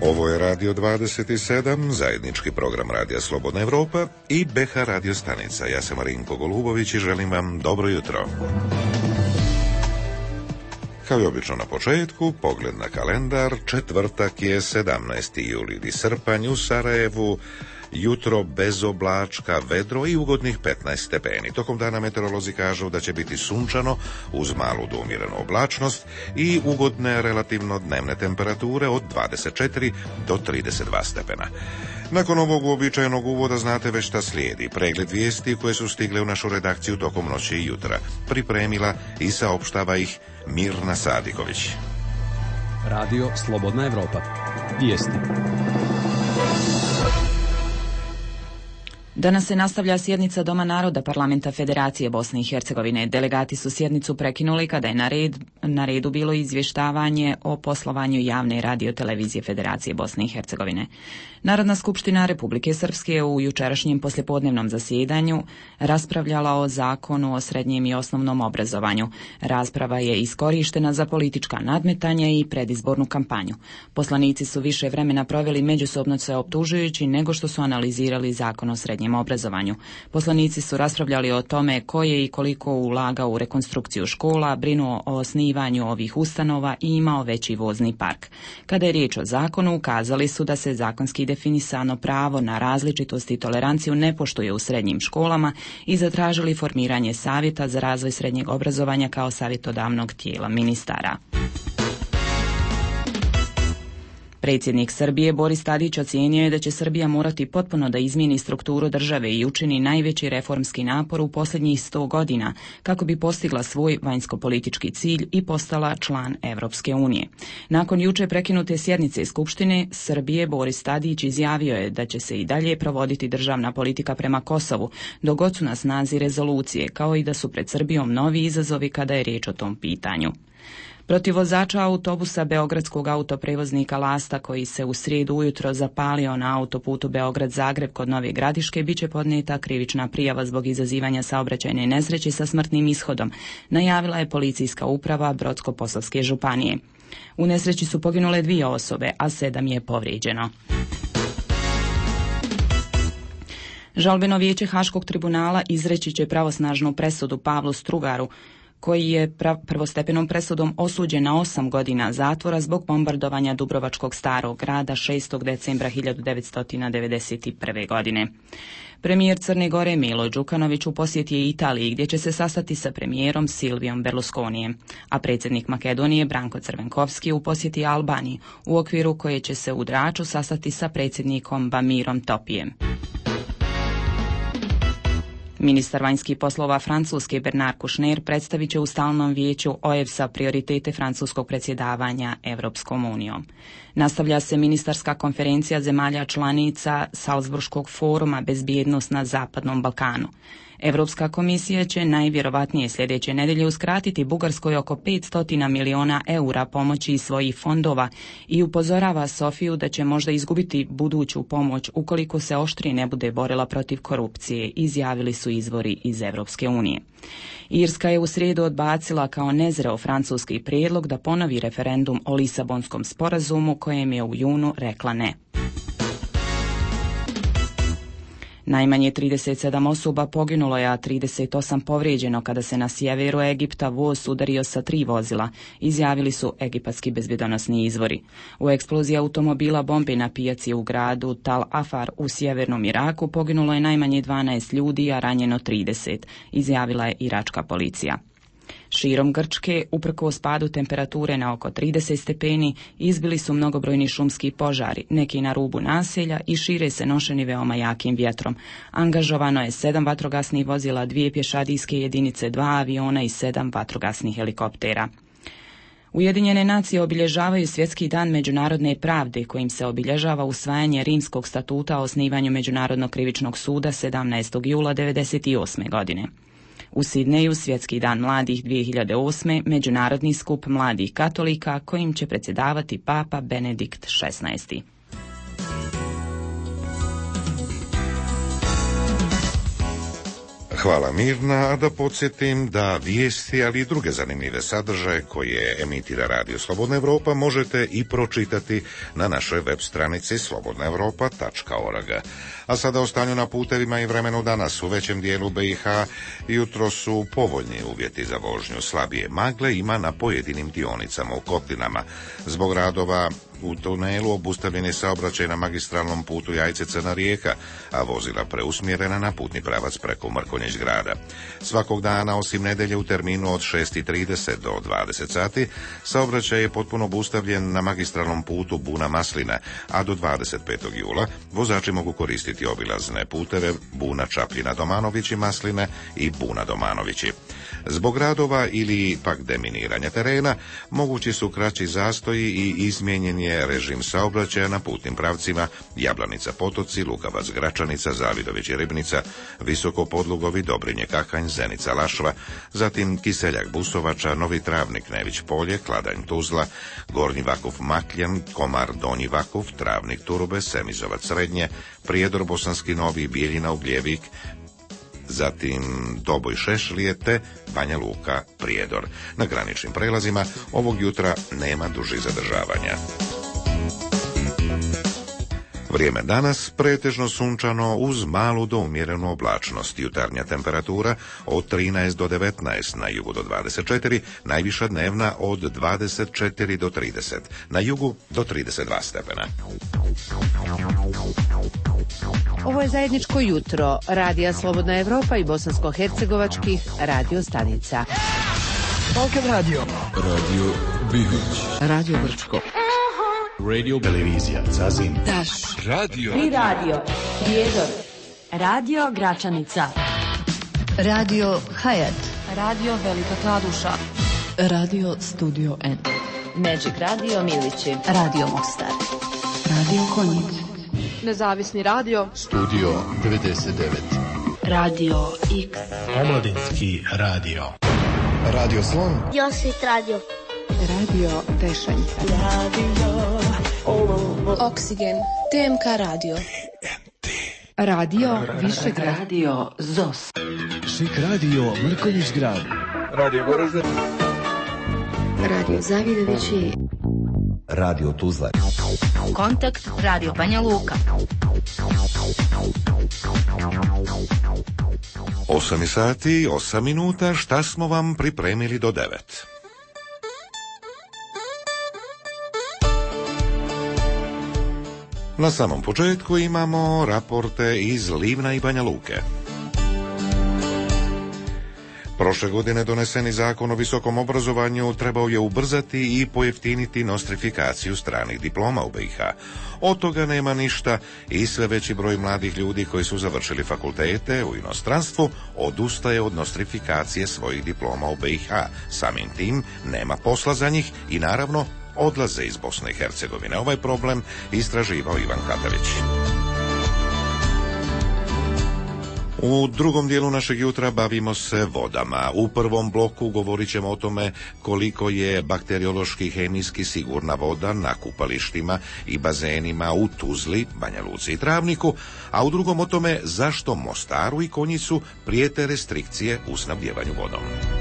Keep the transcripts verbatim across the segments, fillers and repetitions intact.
Ovo je Radio dvadeset sedam, zajednički program Radija Slobodna Evropa i B H radio stanica. Ja sam Marinko Golubović i želim vam dobro jutro. Kao i obično na početku, pogled na kalendar, četvrtak je sedamnaesti juli i srpanj u Sarajevu, jutro bez oblačka, vedro i ugodnih petnaest stepeni. Tokom dana meteorolozi kažu da će biti sunčano uz malu do umjerenu oblačnost i ugodne relativno dnevne temperature od dvadeset četiri do trideset dva stepena. Nakon ovog uobičajenog uvoda znate već šta slijedi. Pregled vijesti koje su stigle u našu redakciju tokom noći i jutra. Pripremila i saopštava ih Mirna Sadiković. Radio Slobodna Evropa. Vijesti. Danas se nastavlja sjednica Doma naroda Parlamenta Federacije Bosne i Hercegovine. Delegati su sjednicu prekinuli kada je na, red, na redu bilo izvještavanje o poslovanju javne radiotelevizije Federacije Bosne i Hercegovine. Narodna skupština Republike Srpske u jučerašnjem poslijepodnevnom zasjedanju raspravljala o zakonu o srednjem i osnovnom obrazovanju. Rasprava je iskorištena za politička nadmetanja i predizbornu kampanju. Poslanici su više vremena proveli međusobno se optužujući nego što su analizirali zakon o srednjem obrazovanju. Poslanici su raspravljali o tome ko je i koliko ulagao u rekonstrukciju škola, brinuo o osnivanju ovih ustanova i imao veći vozni park. Kada je riječ o zakonu, ukazali su da se zakonski definisano pravo na različitost i toleranciju ne poštuje u srednjim školama i zatražili formiranje savjeta za razvoj srednjeg obrazovanja kao savjetodavnog tijela ministara. Predsjednik Srbije Boris Tadić ocijenio je da će Srbija morati potpuno da izmijeni strukturu države i učini najveći reformski napor u posljednjih sto godina kako bi postigla svoj vanjskopolitički cilj i postala član Evropske unije. Nakon juče prekinute sjednice Skupštine Srbije, Boris Tadić izjavio je da će se i dalje provoditi državna politika prema Kosovu, dok god su na snazi rezolucije, kao i da su pred Srbijom novi izazovi kada je riječ o tom pitanju. Protiv vozača autobusa beogradskog autoprevoznika Lasta koji se u srijedu ujutro zapalio na autoputu Beograd-Zagreb kod Nove Gradiške biće podnijeta krivična prijava zbog izazivanja saobraćajne nesreće sa smrtnim ishodom, najavila je policijska uprava Brodsko-posavske županije. U nesreći su poginule dvije osobe, a sedam je povrijeđeno. Žalbeno vijeće Haškog tribunala izreći će pravosnažnu presudu Pavlu Strugaru, koji je prvostepenom presudom osuđen na osam godina zatvora zbog bombardovanja Dubrovačkog starog grada šestog decembra hiljadu devetsto devedeset prve. godine. Premijer Crne Gore Milo Đukanović u posjeti je Italiji gdje će se sastati sa premijerom Silvijom Berlusconijem, a predsjednik Makedonije Branko Crvenkovski u posjeti Albaniji u okviru koje će se u Draču sastati sa predsjednikom Bamirom Topijem. Ministar vanjskih poslova Francuske Bernard Kouchner predstavit će u stalnom vijeću O E B S-a prioritete francuskog predsjedavanja Evropskom unijom. Nastavlja se ministarska konferencija zemalja članica Salzburškog foruma bezbjednost na Zapadnom Balkanu. Europska komisija će najvjerovatnije sljedeće nedjelje uskratiti Bugarskoj oko petsto miliona eura pomoći iz svojih fondova i upozorava Sofiju da će možda izgubiti buduću pomoć ukoliko se oštrije ne bude borila protiv korupcije, izjavili su izvori iz Europske unije. Irska je u srijedu odbacila kao nezreo francuski prijedlog da ponovi referendum o Lisabonskom sporazumu kojem je u junu rekla ne. Najmanje trideset sedam osoba poginulo je, a trideset osam povrijeđeno kada se na sjeveru Egipta voz udario sa tri vozila, izjavili su egipatski bezbjedonosni izvori. U eksploziji automobila bombe na pijaci u gradu Tal Afar u sjevernom Iraku poginulo je najmanje dvanaest ljudi, a ranjeno trideset, izjavila je iračka policija. Širom Grčke, uprkos padu temperature na oko trideset stepeni, izbili su mnogobrojni šumski požari, neki na rubu naselja i šire se nošeni veoma jakim vjetrom. Angažovano je sedam vatrogasnih vozila, dvije pješadijske jedinice, dva aviona i sedam vatrogasnih helikoptera. Ujedinjene nacije obilježavaju Svjetski dan međunarodne pravde kojim se obilježava usvajanje Rimskog statuta o osnivanju Međunarodnog krivičnog suda sedamnaestog jula devedeset osme. godine. U Sidneju Svjetski dan mladih dvije hiljade osme. Međunarodni skup mladih katolika kojim će predsjedavati Papa Benedikt šesnaesti. Hvala Mirna, a da podsjetim da vijesti, ali i druge zanimljive sadržaje koje emitira Radio Slobodna Evropa možete i pročitati na našoj web stranici slobodna europa tačka org. A sada o stanju na putevima i vremenu danas. U većem dijelu B i H jutro su povoljni uvjeti za vožnju. Slabije magle ima na pojedinim dionicama u Kotlinama. Zbog radova u tunelu obustavljen je saobraćaj na magistralnom putu Jajce-Crna Rijeka, a vozila preusmjerena na putni pravac preko Mrkonjić grada. Svakog dana, osim nedjelje u terminu od šest i trideset do dvadeset sati, saobraćaj je potpuno obustavljen na magistralnom putu Buna-Maslina, a do dvadeset petog jula vozači mogu koristiti obilazne puteve Buna-Čapljina-Domanović i Masline i Buna-Domanovići. Zbog radova ili pak deminiranja terena mogući su kraći zastoji i izmijenjen je režim saobraćaja na putnim pravcima Jablanica-Potoci, Lukavac-Gračanica, Zavidović-Ribnica, Visoko-Podlugovi, Dobrinje-Kahanj, Zenica-Lašva, zatim Kiseljak-Busovača, Novi Travnik-Nević-Polje, Kladanj-Tuzla, Gornji Vakuf-Makljan, Komar-Donji Vakuf, Travnik-Turube, Semizovac-Srednje, Prijedor-Bosanski Novi, Bijeljina-Ugljevik, zatim Doboj Šešlije te Banja Luka Prijedor. Na graničnim prelazima ovog jutra nema dužih zadržavanja. Vrijeme danas pretežno sunčano uz malu do umjerenu oblačnost. Jutarnja temperatura od trinaest do devetnaest, na jugu do dvadeset četiri, najviša dnevna od dvadeset četiri do trideset, na jugu do trideset dva stepena. Ovo je zajedničko jutro Radija Slobodna Evropa i bosansko-hercegovačkih radio stanica. Balkan radio. Radio Bihoć. Radio Brčko. Radio Televizija Zazin. Daš. Radio. Tri radio. Prijedor. Radio Gračanica. Radio Hayat. Radio Velika Kladuša. Radio Studio N. Magic Radio Milići. Radio Mostar. Radio Konjic. Nezavisni radio. Studio devedeset devet. Radio X. Omladinski radio. Radio Slon. Josit radio. Radio Tešanj. Radio Oksigen. T M K radio. Radio Višegrad. Radio Zos. Šik radio Mrkonjić grad. Radio Goražde. Radio Zavidovići. Radio Tuzla. Kontakt Radio Banja Luka. Osam sati, osam minuta, šta smo vam pripremili do devet? Na samom početku imamo raporte iz Livna i Banja Luke. Prošle godine doneseni zakon o visokom obrazovanju trebao je ubrzati i pojeftiniti nostrifikaciju stranih diploma u B i H. Od toga nema ništa i sve veći broj mladih ljudi koji su završili fakultete u inostranstvu odustaje od nostrifikacije svojih diploma u B i H. Samim tim nema posla za njih i naravno odlaze iz Bosne i Hercegovine. Ovaj problem istraživao Ivan Katavić. U drugom dijelu našeg jutra bavimo se vodama. U prvom bloku govorit ćemo o tome koliko je bakteriološki hemijski sigurna voda na kupalištima i bazenima u Tuzli, Banja Luci i Travniku, a u drugom o tome zašto Mostaru i Konjicu prijete restrikcije u snabdjevanju vodom.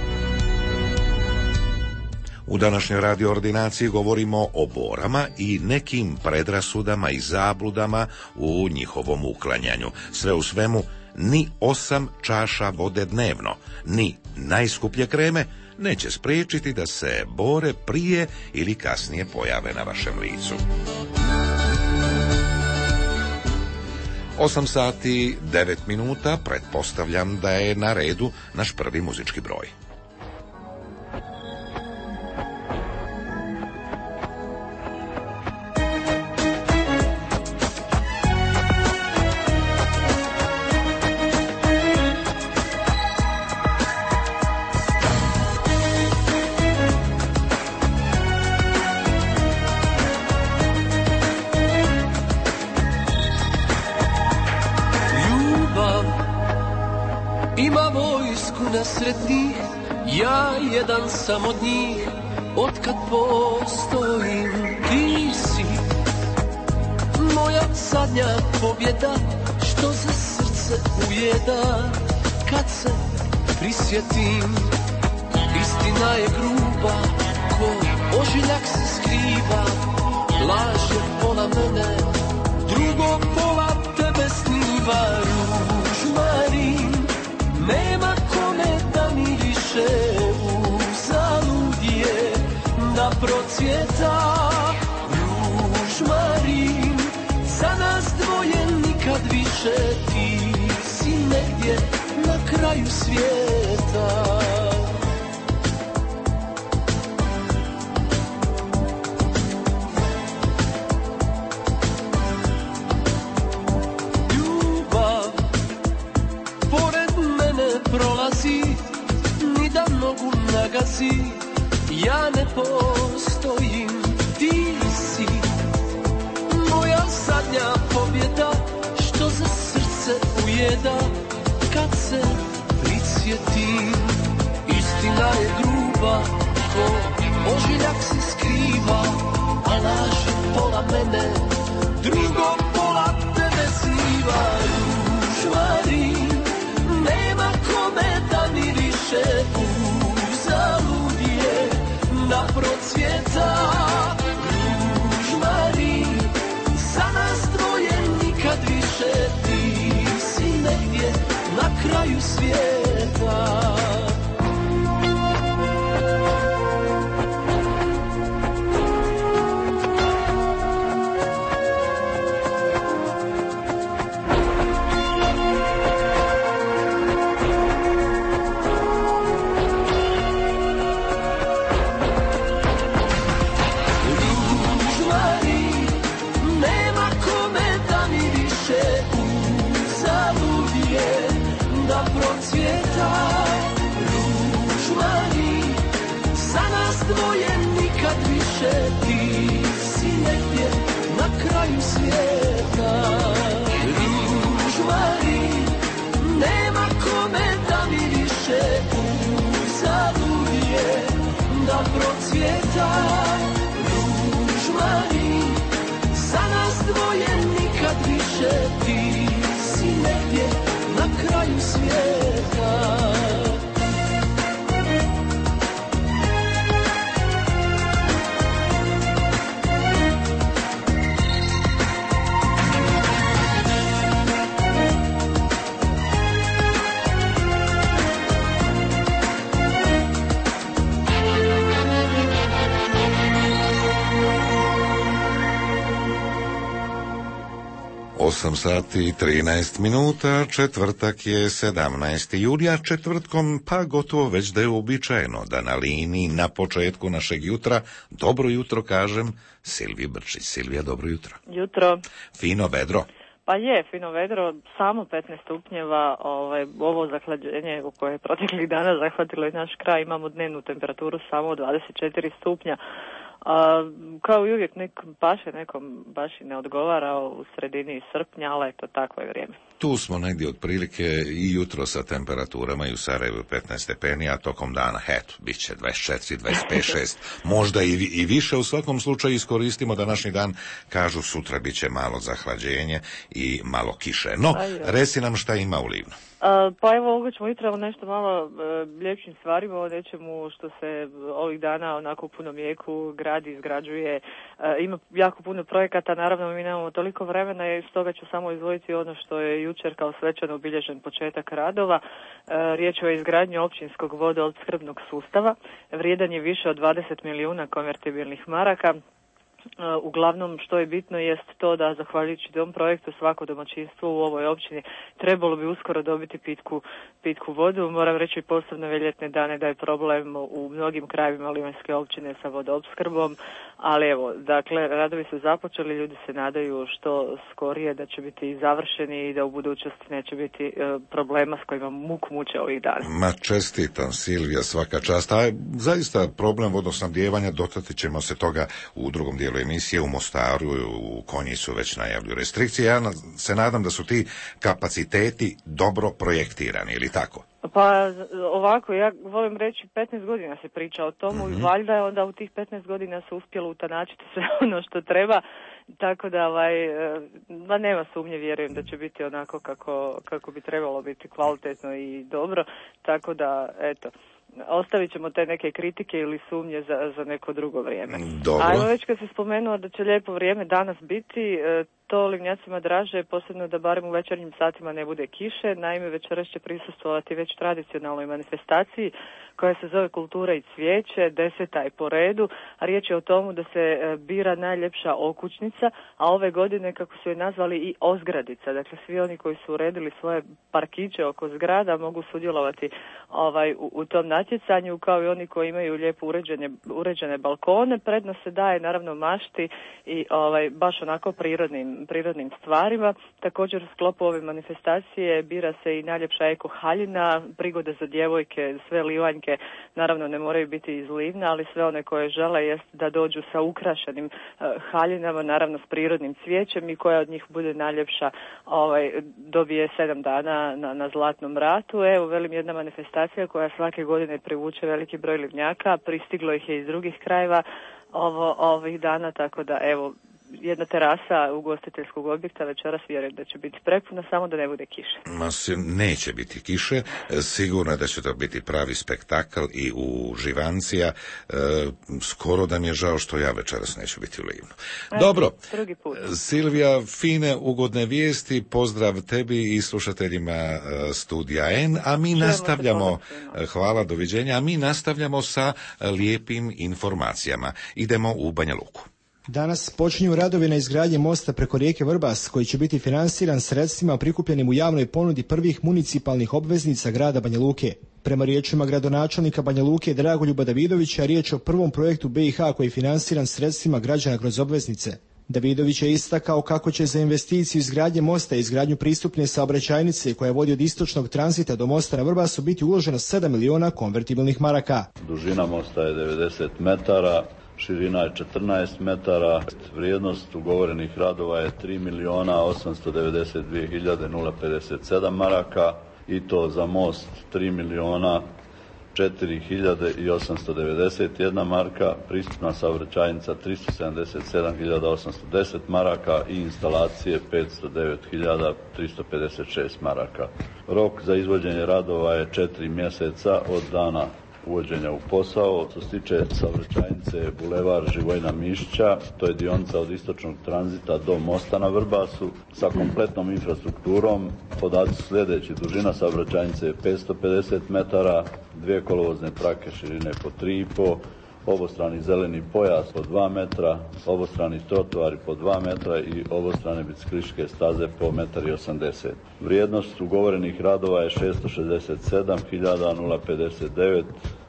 U današnjoj radio ordinaciji govorimo o borama i nekim predrasudama i zabludama u njihovom uklanjanju. Sve u svemu, ni osam čaša vode dnevno, ni najskuplje kreme neće spriječiti da se bore prije ili kasnije pojave na vašem licu. Osam sati, devet minuta, pretpostavljam da je na redu naš prvi muzički broj. Sretnih, ja jedan sam od njih, otkad postojim. Ti si moja zadnja pobjeda, što za srce ujeda. kad se prisjetim. Istina je gruba, ko ožiljak se skriva. Laž je pola mene, drugo pola tebe sniva. Ružmarin, nema kome da mi više uzalud je da procvjeta. Ružmarin, za nas dvoje nikad više, ti si negdje na kraju svijeta. Prolazi, ni da nogu nagazi, ja ne postojim, ti si moja zadnja pobjeda, što za srce ujeda kad se prisjetim. Istina je gruba, ko ožiljak se skriva, a laž je pola mene, drugo pola tebe sniva. Ružmarin, nema kome da mi više uzalud je da procvjeta. Ružmarin, za nas dvoje nikad više, ti si negdje na kraju svijeta. Dvoje nikad više, ti si negdje na kraju svijeta. Ružmarin, nema kome da mi više uzalud je da procvjeta. Ružmarin, za nas dvoje nikad više, ti si negdje na kraju svijeta. osam sati i trinaest minuta, četvrtak je sedamnaesti julija, četvrtkom pa gotovo već da je uobičajeno da na liniji na početku našeg jutra dobro jutro kažem Silviji Brčić. Silvija, dobro jutro. Jutro. Fino vedro. Pa je, fino vedro, samo petnaest stupnjeva, ovaj, ovo zahlađenje koje je proteklih dana zahvatilo i naš kraj, imamo dnevnu temperaturu samo dvadeset četiri stupnja. A, kao i uvijek nek paše nekom baš i ne odgovara u sredini srpnja, ali eto, takvo je vrijeme. Tu smo negdje otprilike i jutro sa temperaturama i u Sarajevu petnaest stepeni, a tokom dana, eto, bit će dvadeset četiri, dvadeset pet, šest, možda i, i više. U svakom slučaju iskoristimo današnji dan, kažu sutra bit će malo zahlađenje i malo kiše. No, reci nam šta ima u Livnu. Uh, pa evo, ovdje ćemo jutro nešto malo uh, ljepšim stvarima, o nečemu što se ovih dana onako u punom jeku gradi, izgrađuje. Uh, ima jako puno projekata, naravno mi nemamo toliko vremena i stoga ću samo izdvojiti ono što je jučer kao svečano obilježen početak radova. Uh, riječ je o izgradnji općinskog vodoopskrbnog sustava. Vrijedan je više od dvadeset milijuna konvertibilnih maraka. Uglavnom što je bitno jest to da zahvaljujući tom projektu svako domaćinstvo u ovoj općini trebalo bi uskoro dobiti pitku, pitku vodu. Moram reći posebno ove ljetne dane da je problem u mnogim krajevima Livanjske općine sa vodoopskrbom, ali evo, dakle, radovi su započeli, ljudi se nadaju što skorije da će biti završeni i da u budućnosti neće biti e, problema s kojima muku muče ovih dana. Ma čestitam, Silvija, svaka čast. A zaista problem vodosnabdijevanja, dotaći ćemo se toga u drugom dijelu emisije. U Mostaru, u Konjicu već najavljuju restrikcije. Ja se nadam da su ti kapaciteti dobro projektirani, ili tako? Pa ovako, ja volim reći petnaest godina se priča o tomu, mm-hmm. i valjda je onda u tih petnaest godina se uspjelo utanačiti sve ono što treba. tako da ovaj, ma nema sumnje, vjerujem da će biti onako kako, kako bi trebalo biti, kvalitetno i dobro, tako da eto, ostavit ćemo te neke kritike ili sumnje za, za neko drugo vrijeme. Dobro. A evo već kad se spomenuo da će lijepo vrijeme danas biti, to Livnjacima draže, posebno da barem u večernjim satima ne bude kiše. Naime, večeras će prisustvovati već tradicionalnoj manifestaciji koja se zove Kultura i cvijeće, deseta je po redu, a riječ je o tomu da se bira najljepša okućnica, a ove godine, kako su je nazvali, i ozgradica. Dakle, svi oni koji su uredili svoje parkiće oko zgrada mogu sudjelovati ovaj, u, u tom natjecanju, kao i oni koji imaju lijepo uređene, uređene balkone. Prednost se daje naravno mašti i ovaj, baš onako prirodnim, prirodnim stvarima. Također u sklopu ove manifestacije bira se i najljepša eko haljina, prigode za djevojke, sve livanjke naravno ne moraju biti iz Livna, ali sve one koje žele jest da dođu sa ukrašenim uh, haljinama, naravno s prirodnim cvijećem, i koja od njih bude najljepša ovaj, dobije sedam dana na, na Zlatnom ratu. Evo, velim, jedna manifestacija koja svake godine privuče veliki broj Livnjaka, pristiglo ih je iz drugih krajeva ovo, ovih dana, tako da evo, jedna terasa ugostiteljskog objekta večeras vjerujem da će biti prepuna, samo da ne bude kiše. Ma se neće biti kiše, sigurno da će to biti pravi spektakl i u Živancija. E, skoro da mi je žao što ja večeras neću biti u Livnu. Dobro, drugi put. Silvija, fine, ugodne vijesti, pozdrav tebi i slušateljima Studija N, a mi Čujemo nastavljamo, hvala, doviđenja, a mi nastavljamo sa lijepim informacijama. Idemo u Banja Luku. Danas počinju radovi na izgradnji mosta preko rijeke Vrbas, koji će biti financiran sredstvima prikupljenim u javnoj ponudi prvih municipalnih obveznica grada Banja Luke. Prema riječima gradonačelnika Banja Luke Dragoljuba Davidovića, riječ je o prvom projektu B i H koji je financiran sredstvima građana kroz obveznice. Davidović je istakao kako će za investiciju izgradnje mosta i izgradnju pristupne saobraćajnice koja vodi od istočnog tranzita do mosta na Vrbasu biti uloženo sedam miliona konvertibilnih maraka. Dužina mosta je devedeset metara. Širina je četrnaest metara, vrijednost ugovorenih radova je tri miliona osamsto devedeset dvije hiljade pedeset sedam maraka, i to za most tri miliona četiri hiljade osamsto devedeset jedna marka, pristupna saobraćajnica tristo sedamdeset sedam hiljada osamsto deset maraka i instalacije petsto devet hiljada tristo pedeset šest maraka. Rok za izvođenje radova je četiri mjeseca od dana uvođenja u posao. Što se tiče saobraćajnice Bulevar Živojina Mišića, to je dionica od istočnog tranzita do mosta na Vrbasu sa kompletnom infrastrukturom. Podaci su sljedeći: dužina saobraćajnice je petsto pedeset metara, dvije kolovozne trake širine po tri i po, obostrani zeleni pojas po dva metra, obostrani trotoari po dva metra i obostrane biciklističke staze po metar i osamdeset. Vrijednost ugovorenih radova je šesto šezdeset sedam hiljada pedeset devet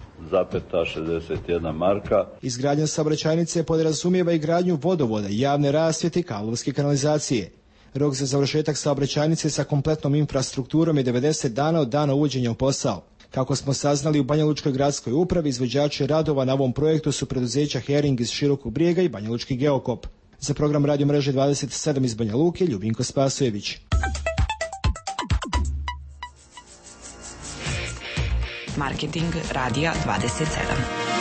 zapeta šezdeset jedna marka. Izgradnja saobraćajnice podrazumijeva i gradnju vodovoda, javne rasvjete i kablovske kanalizacije. Rok za završetak saobraćajnice sa kompletnom infrastrukturom je devedeset dana od dana uvođenja u posao. Kako smo saznali u Banjalučkoj gradskoj upravi, izvođači radova na ovom projektu su preduzeća Hering iz Širokog Brijega i Banjalučki Geokop. Za program Radio mreže dvadeset sedam iz Banja Luke, Ljubinko Spasojević. Marketing Radija dvadeset sedam.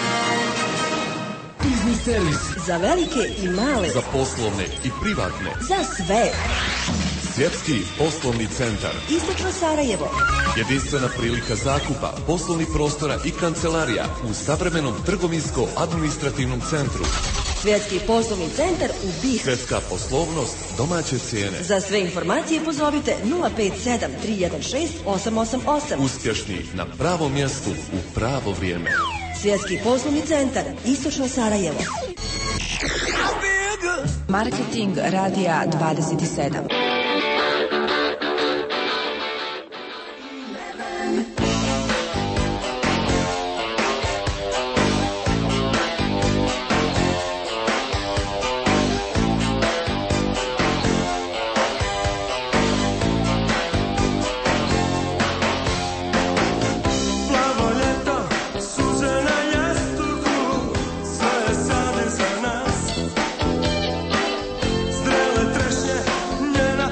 Biznis servis. Za velike i male. Za poslovne i privatne. Za sve. Svjetski poslovni centar. Istočno Sarajevo. Jedinstvena prilika zakupa poslovnih prostora i kancelarija u savremenom trgovinsko-administrativnom centru. Svjetski poslovni centar u Bih. Svjetska poslovnost, domaće cijene. Za sve informacije pozovite nula pet sedam tri jedan šest osam osam osam. Uspješni na pravom mjestu u pravo vrijeme. Svjetski poslovni centar, Istočno Sarajevo. Marketing Radija dvadeset sedam. Zrele trešnje njena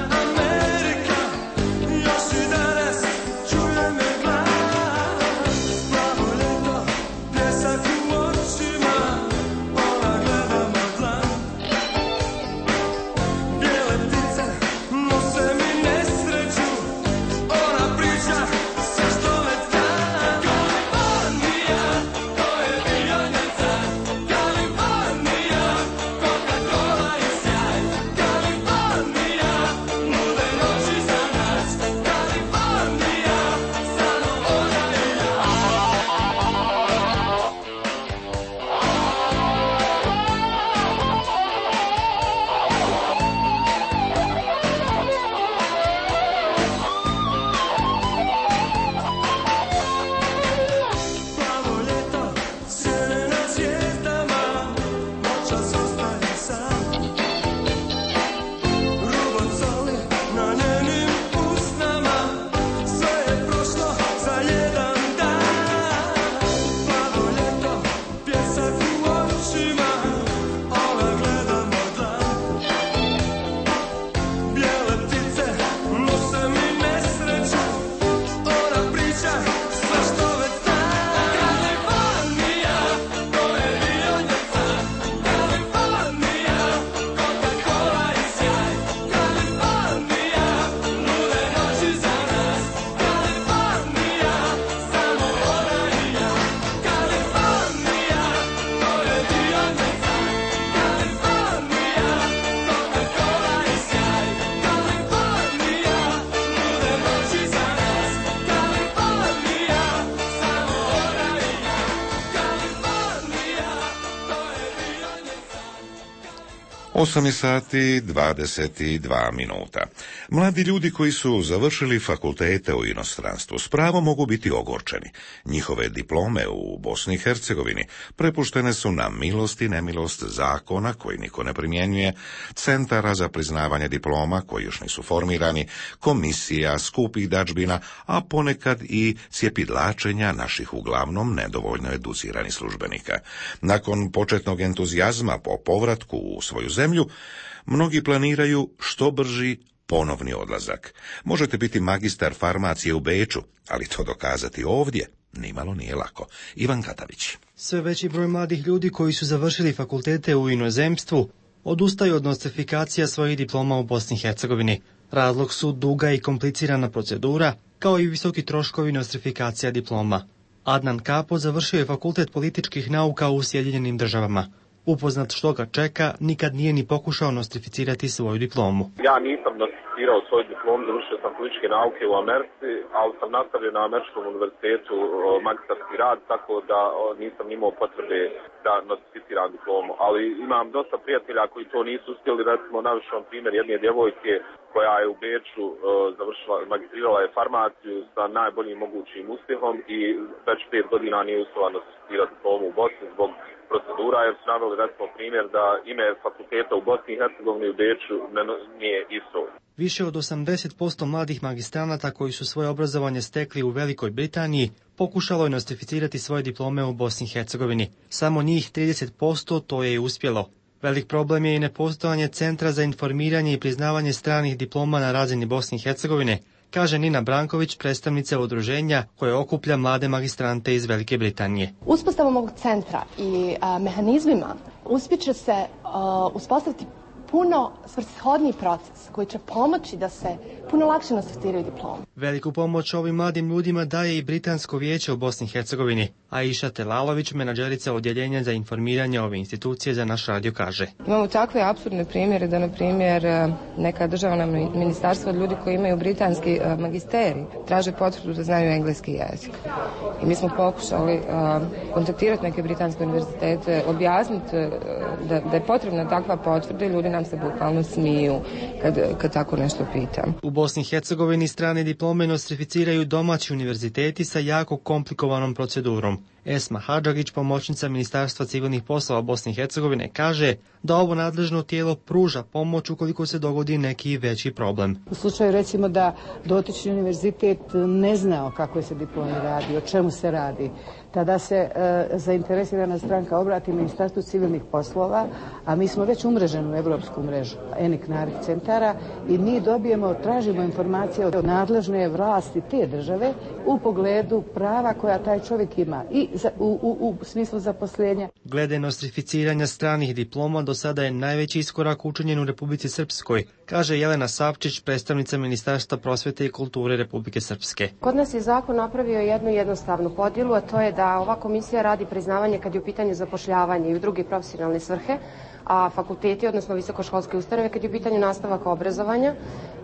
osam sati dvadeset dva minuta. Mladi ljudi koji su završili fakultete u inostranstvu s pravom mogu biti ogorčeni. Njihove diplome u Bosni i Hercegovini prepuštene su na milost i nemilost zakona koji niko ne primjenjuje, centara za priznavanje diploma koji još nisu formirani, komisija, skupih dadžbina, a ponekad i cjepidlačenja naših uglavnom nedovoljno educiranih službenika. Nakon početnog entuzijazma po povratku u svoju zemlju, zemlju, mnogi planiraju što brži ponovni odlazak. Možete biti magistar farmacije u Beču, ali to dokazati ovdje nimalo nije lako. Ivan Katavić. Sve veći broj mladih ljudi koji su završili fakultete u inozemstvu odustaju od nostrifikacija svojih diploma u Bosni i Hercegovini. Razlog su duga i komplicirana procedura, kao i visoki troškovi nostrifikacija diploma. Adnan Kapo završio je fakultet političkih nauka u Sjedinjenim državama. Upoznat što ga čeka, nikad nije ni pokušao nostrificirati svoju diplomu. Ja nisam nostrificirao svoju diplomu, završio sam političke nauke u Americi, ali sam nastavio na Američkom univerzitetu magistarski rad, tako da nisam imao potrebe da nostrificiram diplomu. Ali imam dosta prijatelja koji to nisu uspjeli, recimo navešao vam primjer jedne djevojke koja je u Beču završila, magistrirala je farmaciju sa najboljim mogućim uspjehom i već pet godina nije uspjela nostrificirati diplomu u Bosni zbog procedura, jer su naveli recimo primjer da ime fakulteta u Bosni i Hercegovini u Beču nije isto. Više od osamdeset posto mladih magistranata koji su svoje obrazovanje stekli u Velikoj Britaniji pokušalo je nostrificirati svoje diplome u Bosni i Hercegovini. Samo njih trideset posto to je i uspjelo. Velik problem je i nepostojanje Centra za informiranje i priznavanje stranih diploma na razini Bosne i Hercegovine, kaže Nina Branković, predstavnica udruženja koje okuplja mlade magistrante iz Velike Britanije. Uspostavom ovog centra i a, mehanizmima uspjeće se a, uspostaviti puno svrsishodniji proces koji će pomoći da se puno lakše nostrificiraju diplome. Veliku pomoć ovim mladim ljudima daje i Britansko vijeće u Bosni i Hercegovini. Aisha Telalović, menadžerica odjeljenja za informiranje ove institucije, za naš radio kaže. Imamo takve apsurdne primjere da, na primjer, neka državna ministarstva od ljudi koji imaju britanski magisterij traže potvrdu da znaju engleski jezik. I mi smo pokušali uh, kontaktirati neke britanske univerzitete, objasniti uh, da, da je potrebna takva potvrda i ljudi nam se bukvalno smiju kad, kad tako nešto pitam. U Bosni i Hercegovini strane diplome nostrificiraju domaći univerziteti sa jako komplikovanom procedurom. Esma Hadžagić, pomoćnica Ministarstva civilnih poslova Bosne i Hercegovine, kaže da ovo nadležno tijelo pruža pomoć ukoliko se dogodi neki veći problem. U slučaju recimo da dotični univerzitet ne zna o kakvoj se diplomi radi, o čemu se radi, tada se e, zainteresirana stranka obrati Ministarstvu civilnih poslova, a mi smo već umreženi u evropsku mrežu eniknarik centara i mi dobijemo, tražimo informacije od nadležne vlasti te države u pogledu prava koja taj čovjek ima i za, u, u, u smislu zaposlenja. Glede nostrificiranja stranih diploma do sada je najveći iskorak učinjen u Republici Srpskoj, kaže Jelena Savčić, predstavnica Ministarstva prosvete i kulture Republike Srpske. Kod nas je zakon napravio jednu jednostavnu podjelu, a to je da ova komisija radi priznavanje kad je u pitanju zapošljavanje i u druge profesionalne svrhe, a fakulteti, odnosno visokoškolske ustanove, kad je u pitanju nastavaka obrazovanja.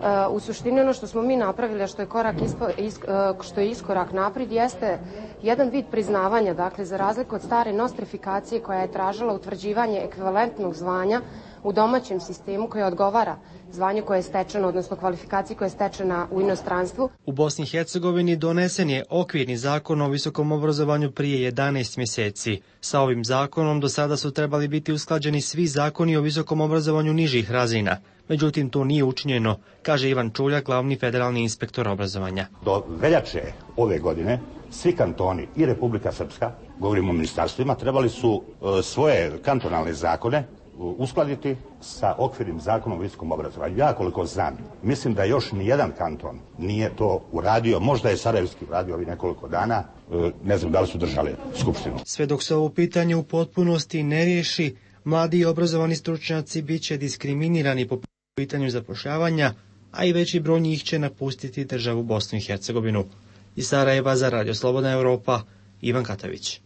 U suštini ono što smo mi napravili, što je, korak ispo, is, što je iskorak naprijed, jeste jedan vid priznavanja, dakle za razliku od stare nostrifikacije koja je tražila utvrđivanje ekvivalentnog zvanja u domaćem sistemu koje odgovara zvanju koje je stečeno, odnosno kvalifikaciji koja je stečena u inostranstvu. U Bosni i Hercegovini donesen je okvirni zakon o visokom obrazovanju prije jedanaest mjeseci. Sa ovim zakonom do sada su trebali biti usklađeni svi zakoni o visokom obrazovanju nižih razina. Međutim, to nije učinjeno, kaže Ivan Čuljak, glavni federalni inspektor obrazovanja. Do veljače ove godine svi kantoni i Republika Srpska, govorimo o ministarstvima, trebali su uh, svoje kantonalne zakone uskladiti sa okvirnim zakonom o visokom obrazovanju. Ja koliko znam, mislim da još nijedan kanton nije to uradio, možda je Sarajevski uradio ovih nekoliko dana, ne znam da li su držali skupštinu. Sve dok se ovo pitanje u potpunosti ne riješi, mladi i obrazovani stručnjaci bit će diskriminirani po pitanju zapošljavanja, a i veći broj njih će napustiti državu Bosnu i Hercegovinu. Iz Sarajeva za Radio Slobodna Evropa, Ivan Katavić.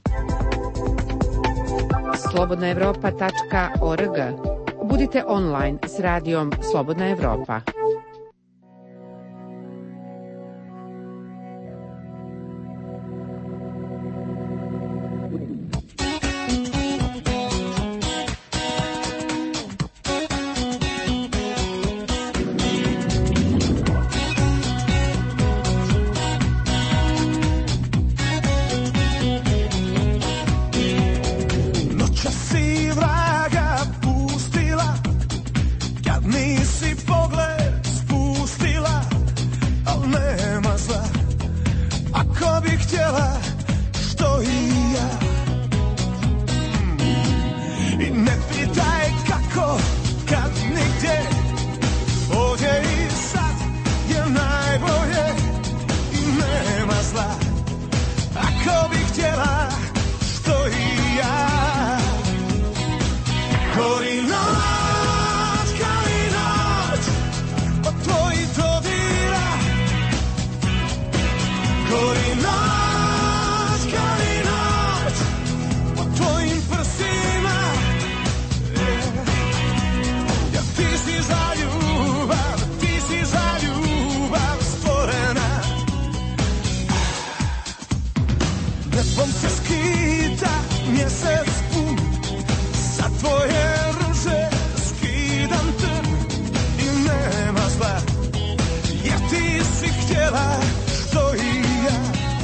slobodna evropa tačka org. Budite online s radijom Slobodna Evropa. htjela što i ja. I ne pitaj kako, kad, nigdje, ovdje i sad je najbolje i nema zla. Ako bi htjela što i ja. Gori noć, gori noć od tvojih dodira. Gori noć, gori noć od tvojim prsima. Ja ti si za ljubav, ti si za ljubav stvorena. Nebom se skita mjesec pun, sa tvoje ruže skidam trn i nema zla, jer ti si htjela što i ja.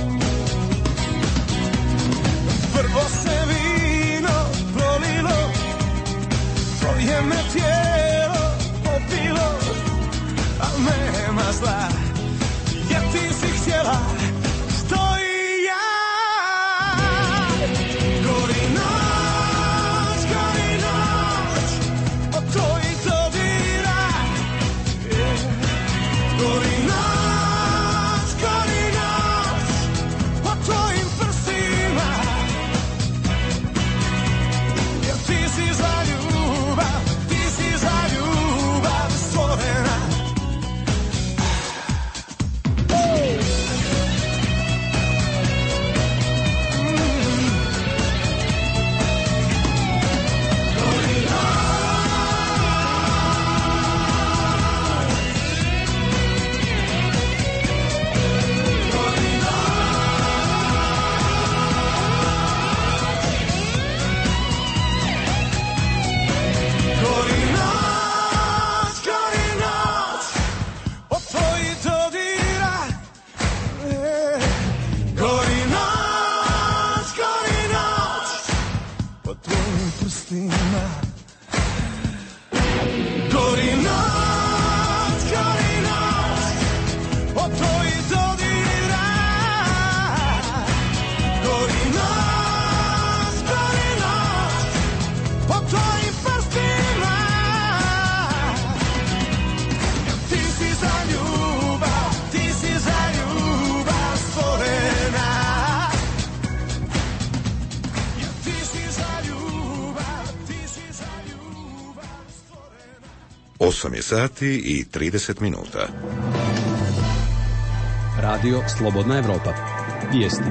Prvo se vino prolilo, tvoje me tijelo popilo, a nema zla, jer ti si htjela što i ja. Gori noć, gori noć od tvojih dodira. Gori noć, gori noć od tvojim prsima. Jer ti si za ljubav, ti si za ljubav stvorena. Gori noć, gori noć od tvojih dodira. Gori noć, gori noć pod tvojim prstima. Gori noć, gori noć od tvojih dodira. Gori noć, gori noć pod tvojim prstima. Ti si za ljubav, ti si za ljubav stvorena. Ti si za ljubav, ti si za ljubav stvorena. osam je sati i trideset minuta. Radio Slobodna Evropa. Vijesti.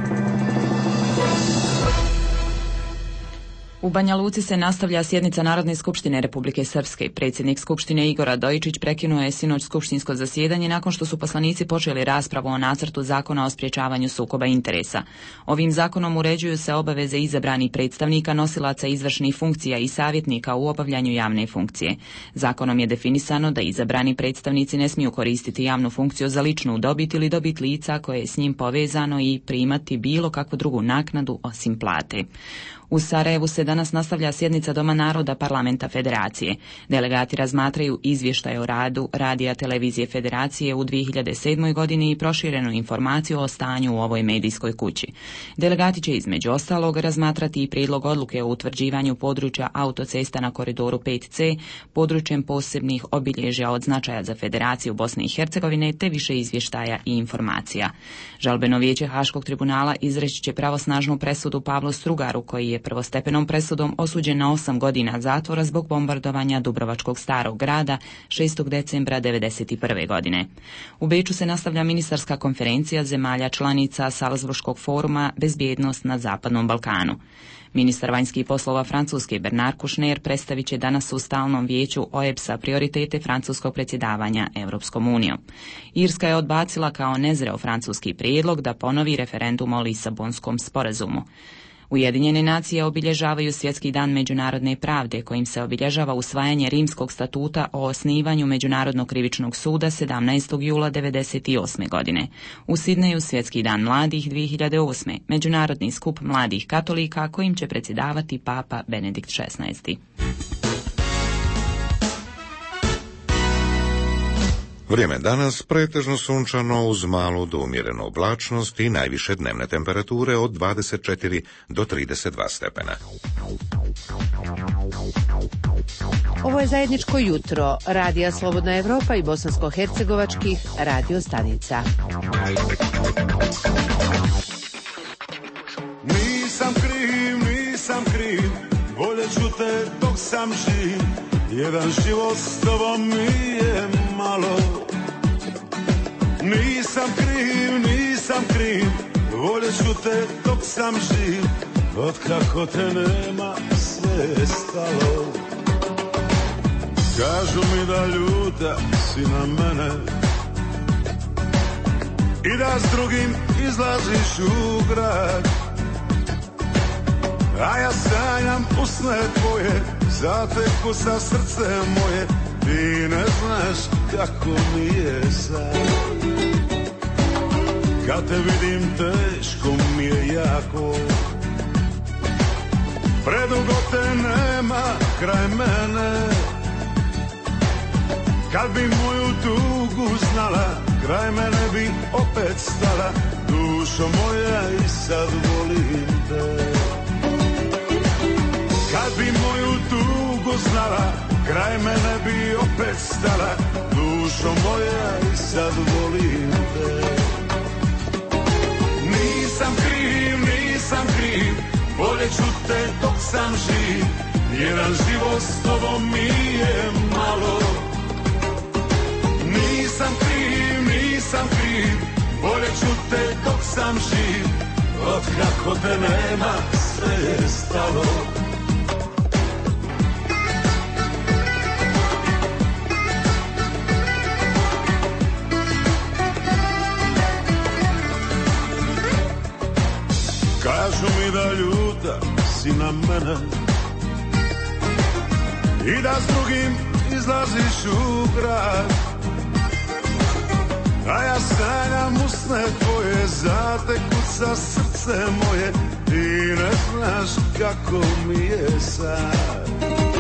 U Banja Luci se nastavlja sjednica Narodne skupštine Republike Srpske. Predsjednik skupštine Igor Radojičić prekinuo je sinoć skupštinsko zasjedanje nakon što su poslanici počeli raspravu o nacrtu zakona o sprječavanju sukoba interesa. Ovim zakonom uređuju se obaveze izabranih predstavnika, nosilaca izvršnih funkcija i savjetnika u obavljanju javne funkcije. Zakonom je definisano da izabrani predstavnici ne smiju koristiti javnu funkciju za ličnu dobit ili dobit lica koje je s njim povezano i primati bilo kakvu drugu naknadu osim plate. U Sarajevu se danas nastavlja sjednica Doma naroda Parlamenta Federacije. Delegati razmatraju izvještaj o radu Radija Televizije Federacije u dvije hiljade sedmoj. godini i proširenu informaciju o stanju u ovoj medijskoj kući. Delegati će između ostalog razmatrati i prijedlog odluke o utvrđivanju područja autocesta na koridoru pet ce, područjem posebnih obilježja od značaja za Federaciju Bosne i Hercegovine, te više izvještaja i informacija. Žalbeno vijeće Haškog tribunala izreći će pravosnažnu presudu Pavlu Strugaru, koji je prvostepenom presudom osuđen na osam godina zatvora zbog bombardovanja Dubrovačkog starog grada šestog decembra devedeset prve. godine. U Beču se nastavlja ministarska konferencija zemalja članica Salzburškog foruma Bezbjednost na Zapadnom Balkanu. Ministar vanjskih poslova Francuske Bernard Kouchner predstavit će danas u stalnom vijeću O E B S-a prioritete francuskog predsjedavanja Europskom unijom. Irska je odbacila kao nezreo francuski prijedlog da ponovi referendum o Lisabonskom sporazumu. Ujedinjene nacije obilježavaju Svjetski dan međunarodne pravde, kojim se obilježava usvajanje Rimskog statuta o osnivanju Međunarodnog krivičnog suda sedamnaestog jula devedeset osme. godine. U Sidneju Svjetski dan mladih dvije hiljade osme. Međunarodni skup mladih katolika kojim će predsjedavati Papa Benedikt šesnaesti. Vrijeme danas pretežno sunčano uz malu do umjerenu oblačnost i najviše dnevne temperature od dvadeset četiri do trideset dva stepena. Ovo je zajedničko jutro Radija Slobodna Evropa i bosansko-hercegovačkih radio stanica. Nisam kriv, nisam kriv, bolje ću te dok sam živ. Jedan život s tobom mi je malo. Nisam kriv, nisam kriv, voljet ću te dok sam živ. Otkako te nema sve je stalo. Kažu mi da ljuta si na mene i da s drugim izlaziš u grad. A ja sanjam usne tvoje, zateku sa srce moje. Ti ne znaš kako mi je sad. Kad te vidim teško mi je jako. Predugo te nema kraj mene. Kad bi moju tugu znala, kraj mene bi opet stala. Dušo moja i sad volim te. Kad bi moju tugu znala, kraj mene bi opet stala. Dušo moja i sad volim te. Nisam kriv, nisam kriv, bolje ću te dok sam živ. Jedan život s tobom mi je malo. Nisam kriv, nisam kriv, bolje ću te dok sam živ. Otkako te nema sve je stalo. Kažu mi da ljuta si na mene i da s drugim izlaziš u grad. A ja sanjam usne tvoje, zate kuca srce moje. Ti ne znaš kako mi je sad.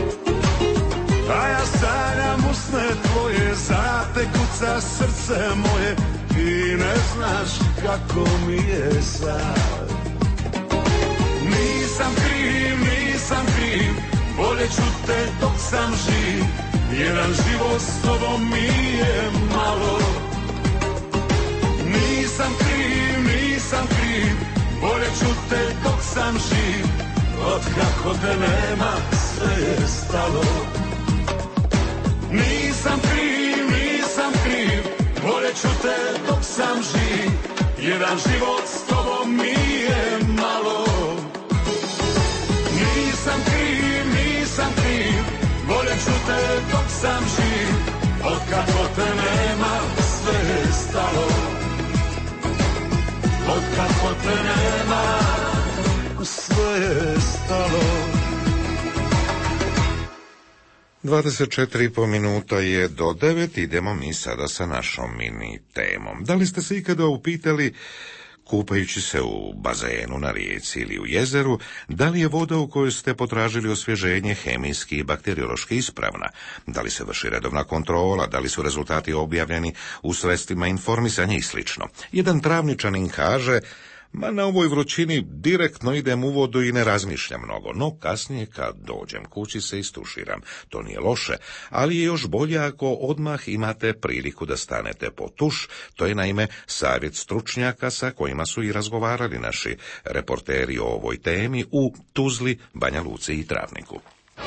A ja sanjam usne tvoje, zate kuca srce moje. Ti ne znaš kako mi je sad. Nisam kriv, nisam kriv, bolje ću te dok sam živ. Jedan život s tobom mi je malo. Nisam kriv, nisam kriv, bolje ću te dok sam živ. Otkako te nema sve je stalo. Nisam kriv, nisam kriv, bolje ću te dok sam živ. Jedan život s tobom mi je malo. Nisam kriv, nisam kriv, bolje ću te dok sam živ. Otkako te nema sve je stalo. Otkako te nema sve je stalo. dvadeset četiri i po minuta je do devet, idemo mi sada sa našom mini temom. Da li ste se ikada upitali, kupajući se u bazenu, na rijeci ili u jezeru, da li je voda u kojoj ste potražili osvježenje hemijski i bakteriološki ispravna? Da li se vrši redovna kontrola? Da li su rezultati objavljeni u sredstvima informisanja i slično? Jedan travničanin kaže: ma na ovoj vrućini direktno idem u vodu i ne razmišljam mnogo, no kasnije kad dođem kući se istuširam. To nije loše, ali je još bolje ako odmah imate priliku da stanete po tuš. To je naime savjet stručnjaka sa kojima su i razgovarali naši reporteri o ovoj temi u Tuzli, Banja Luci i Travniku.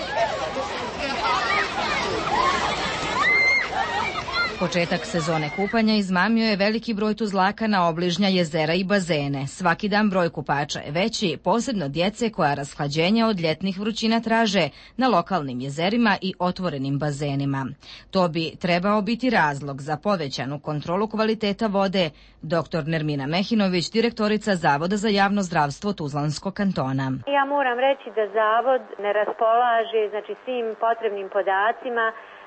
Početak sezone kupanja izmamio je veliki broj tuzlaka na obližnja jezera i bazene. Svaki dan broj kupača je veći, posebno djece koja rashlađenje od ljetnih vrućina traže na lokalnim jezerima i otvorenim bazenima. To bi trebao biti razlog za povećanu kontrolu kvaliteta vode. Doktor Nermina Mehinović, direktorica Zavoda za javno zdravstvo Tuzlanskog kantona. Ja moram reći da Zavod ne raspolaže znači svim potrebnim podacima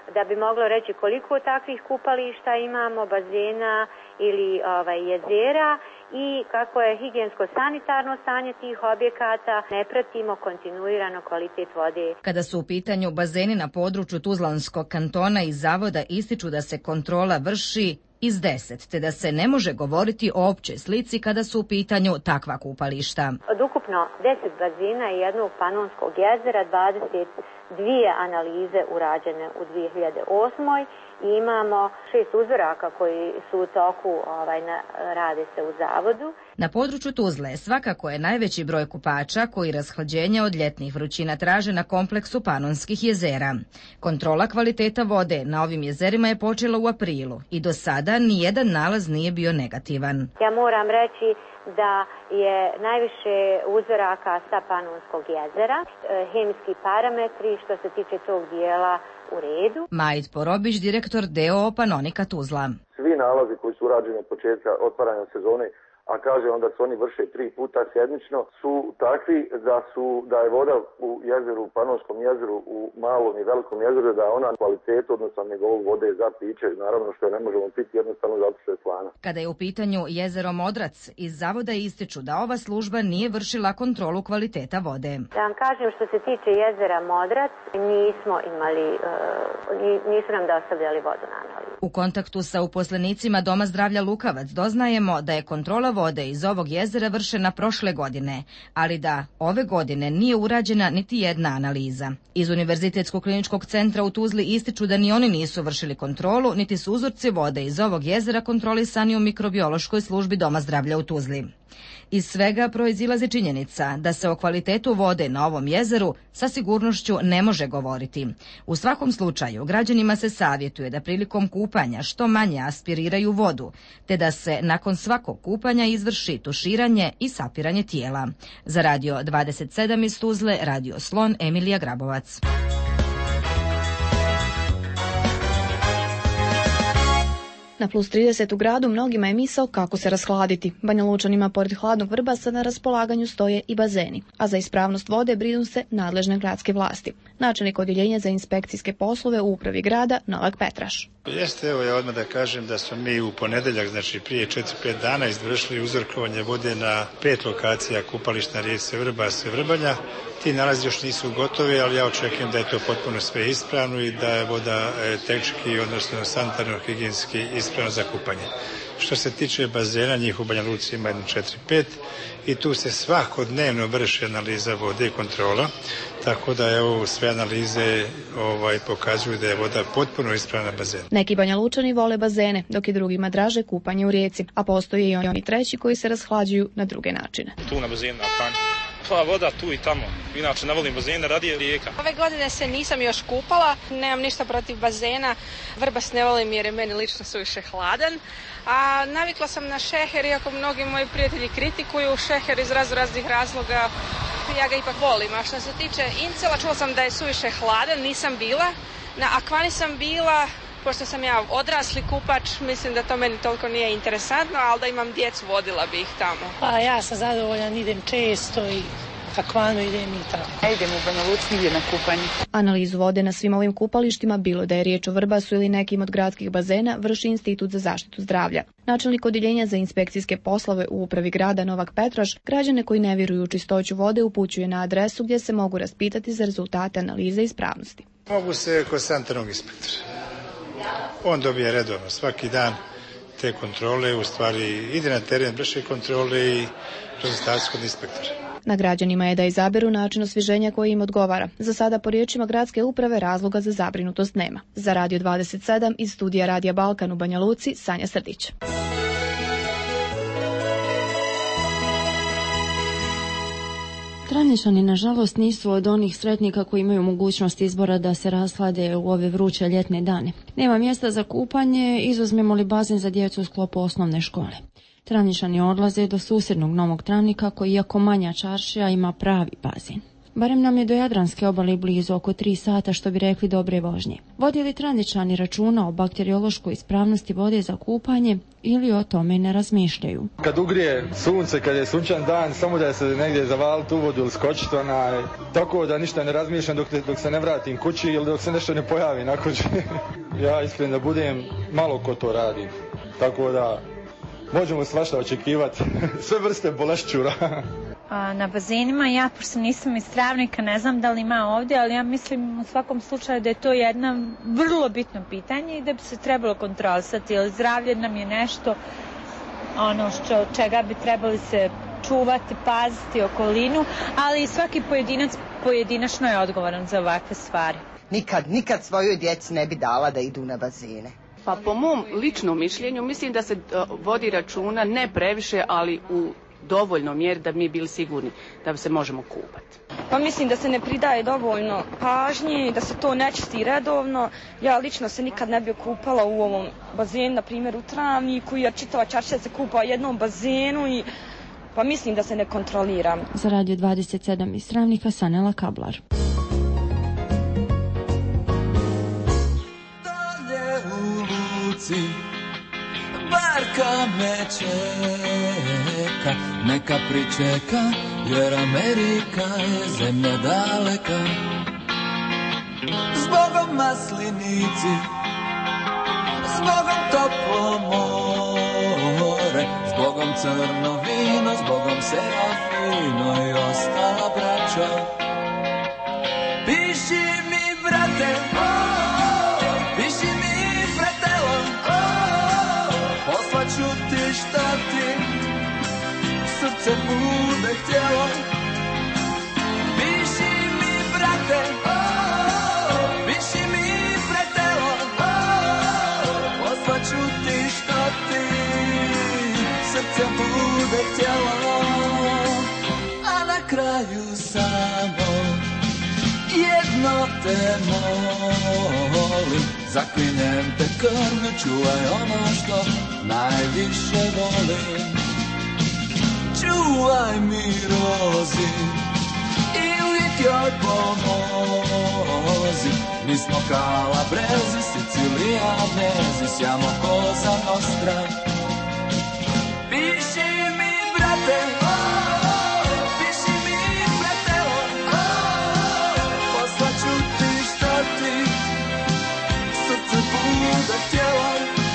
da bi moglo reći koliko takvih kupališta imamo, bazena ili ovaj, jezera i kako je higijensko-sanitarno stanje tih objekata, ne pratimo kontinuirano kvalitet vode. Kada su u pitanju bazeni na području Tuzlanskog kantona iz zavoda ističu da se kontrola vrši iz deset, te da se ne može govoriti o općoj slici kada su u pitanju takva kupališta. Od ukupno deset bazena i jednog panonskog jezera, dvadeset dvije analize urađene u dvije hiljade osmoj i imamo šest uzoraka koji su u toku, ovaj, na, rade se u zavodu. Na području Tuzle svakako je najveći broj kupača koji rashlađenje od ljetnih vrućina traže na kompleksu Panonskih jezera. Kontrola kvaliteta vode na ovim jezerima je počela u aprilu i do sada nijedan nalaz nije bio negativan. Ja moram reći da je najviše uzoraka sa Panonskog jezera, hemijski parametri što se tiče tog dijela u redu. Majid Porobić, direktor D O O Panonika Tuzla. Svi nalazi koji su urađeni od početka otvaranja sezone, a kaže onda se oni vrše tri puta sedmično, su takvi da su da je voda u jezeru, u Panonskom jezeru, u malom i velikom jezeru, da je ona kvalitetu, odnosno njegovog vode za piće, naravno što ne možemo piti jednostavno zato što je slana. Kada je u pitanju jezero Modrac, iz zavoda ističu da ova služba nije vršila kontrolu kvaliteta vode. Da vam kažem, što se tiče jezera Modrac, nismo imali, uh, nisu nam dostavljali vodu na analizu. U kontaktu sa uposlenicima Doma zdravlja Lukavac doznajemo da je kontrola vode iz ovog jezera vršena prošle godine, ali da ove godine nije urađena niti jedna analiza. Iz Univerzitetskog kliničkog centra u Tuzli ističu da ni oni nisu vršili kontrolu, niti su uzorci vode iz ovog jezera kontrolisani u mikrobiološkoj službi Doma zdravlja u Tuzli. Iz svega proizilazi činjenica da se o kvalitetu vode na ovom jezeru sa sigurnošću ne može govoriti. U svakom slučaju, građanima se savjetuje da prilikom kupanja što manje aspiriraju vodu, te da se nakon svakog kupanja izvrši tuširanje i sapiranje tijela. Za Radio dvadeset sedam iz Tuzle, Radio Slon, Emilija Grabovac. Na plus trideset u gradu mnogima je misao kako se rashladiti. Banja Lučanima pored hladnog Vrbasa na raspolaganju stoje i bazeni, a za ispravnost vode brinu se nadležne gradske vlasti. Načelnik odjeljenja za inspekcijske poslove u upravi grada Novak Petraš. Jeste, evo ja odmah da kažem da smo mi u ponedeljak, znači prije četiri pet dana, izvršili uzorkovanje vode na pet lokacija kupališta na rijeci Vrbas i Vrbanja. Ti nalazi još nisu gotovi, ali ja očekujem da je to potpuno sve ispravno i da je voda tehnički, odnosno sanitarno-higijenski ispravna za kupanje. Što se tiče bazena, njih u Banja Luci ima jedno četiri pet i tu se svakodnevno vrši analiza vode i kontrola, tako da evo sve analize ovaj, pokazuju da je voda potpuno ispravna na bazenu. Neki Banja Lučani vole bazene, dok i drugima draže kupanje u rijeci, a postoje i oni treći koji se rashlađuju na druge načine. Tu na bazenu, na kanju. Pa voda tu i tamo. Inače ne volim bazene, radije rijeka. Ove godine se nisam još kupala, nemam ništa protiv bazena. Vrbas ne volim jer je meni lično suviše hladan. A navikla sam na šeher, iako mnogi moji prijatelji kritikuju šeher iz razno raznih razloga. Ja ga ipak volim. A što se tiče incela, čula sam da je suviše hladan, nisam bila. Na Akvani sam bila, pošto sam ja odrasli kupač, mislim da to meni toliko nije interesantno, ali da imam djecu, vodila bi ih tamo. Pa ja sam zadovoljan, idem često i Akvanu idem i tamo. Ja idem u Banja Luci nigdje na kupanje. Analizu vode na svim ovim kupalištima, bilo da je riječ o Vrbasu ili nekim od gradskih bazena, vrši Institut za zaštitu zdravlja. Načelnik odjeljenja za inspekcijske poslove u upravi grada Novak Petraš građane koji ne vjeruju u čistoću vode upućuje na adresu gdje se mogu raspitati za rezultate analize ispravnosti. Mogu se kod sanitarnog inspektora. On dobije redovno svaki dan te kontrole, u stvari ide na teren, vrši kontrole i rezultati kod inspektora. Na građanima je da izaberu način osvježenja koji im odgovara. Za sada po riječima gradske uprave razloga za zabrinutost nema. Za Radio dvadeset sedam iz studija Radija Balkan u Banja Luci, Sanja Srdić. Travničani, nažalost, nisu od onih sretnika koji imaju mogućnost izbora da se rashlade u ove vruće ljetne dane. Nema mjesta za kupanje, izuzmemo li bazen za djecu u sklopu osnovne škole. Travničani odlaze do susjednog Novog Travnika koji, iako manja čaršija, ima pravi bazen. Barem nam je do Jadranske obale blizu oko tri sata, što bi rekli dobre vožnje. Vodi li Trandičani računa o bakteriološkoj ispravnosti vode za kupanje ili o tome ne razmišljaju? Kad ugrije sunce, kad je sunčan dan, samo da se negdje zavaliti u vodu ili skočiti, onaj, tako da ništa ne razmišljam dok, dok se ne vratim kući ili dok se nešto ne pojavi na kući. Ja iskren da budem, malo ko to radi. Tako da možemo svašta očekivati, sve vrste bolešćura. Na bazenima, ja pošto nisam iz Travnika, ne znam da li ima ovdje, ali ja mislim u svakom slučaju da je to jedno vrlo bitno pitanje i da bi se trebalo kontrolisati, jer zdravlje nam je nešto ono što, čega bi trebali se čuvati, paziti okolinu, ali i svaki pojedinac pojedinačno je odgovoran za ovakve stvari. Nikad, nikad svojoj djeci ne bi dala da idu na bazene. Pa po mom ličnom mišljenju mislim da se vodi računa ne previše, ali u dovoljno mjeri da bi mi bili sigurni da se možemo kupati. Pa mislim da se ne pridaje dovoljno pažnje, da se to ne čisti redovno. Ja lično se nikad ne bi kupala u ovom bazenu, na primjer u Travniku, jer čitava čaršija se kupa u jednom bazenu i pa mislim da se ne kontrolira. Za Radio dvadeset sedam iz Travnika, Sanela Kablar. Dalje u luci barka me čeka, neka pričeka, jer Amerika je zemlja daleka. Zbogom maslinici, zbogom toplo more, zbogom crno vino, zbogom Serafino i ostala braća. Piši mi, brate, piši mi, bratelo, poslaću ti šta ti srce bude htjelo. Piši mi, brate, piši mi, bratelo, poslaću ti šta ti srce bude htjelo. A na kraju samo jedno te molim, zaklinjem te krvlju, čuvaj ono što najviše volim. Čuvaj mi rozi i uvijek joj pomozi. Mi smo Kalabrezi, Sicilijanezi, sjamo Koza Nostra. Piši mi, brate, piši mi, bratelo, poslaću ti šta ti srce bude htjelo.